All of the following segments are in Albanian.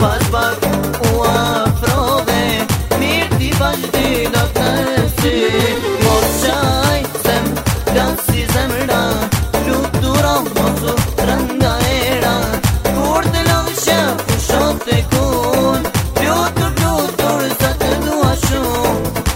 pas pak u afrove, mirë ti vazhdi do të si. Mos qaj sem, gjatë si zemra, luturo mosu rënga era. Kur të lodhë që pushot të kun, lutur sa të dua shumë.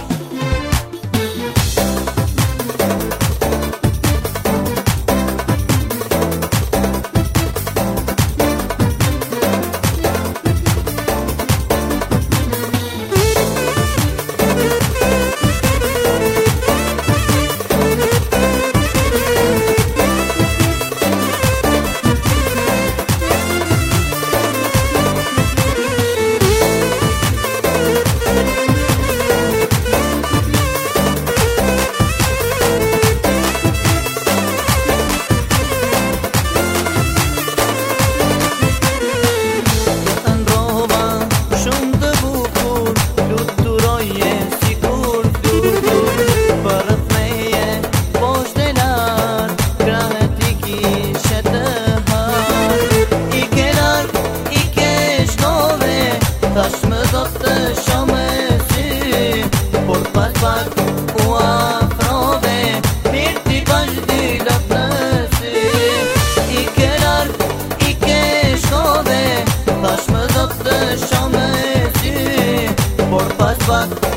Tash më do të shomë sy, por pas pak u afrove, mirë ti vazhdi lot në sy. I ke larg, i ke shkove, tash më do të shomë sy, por pas pak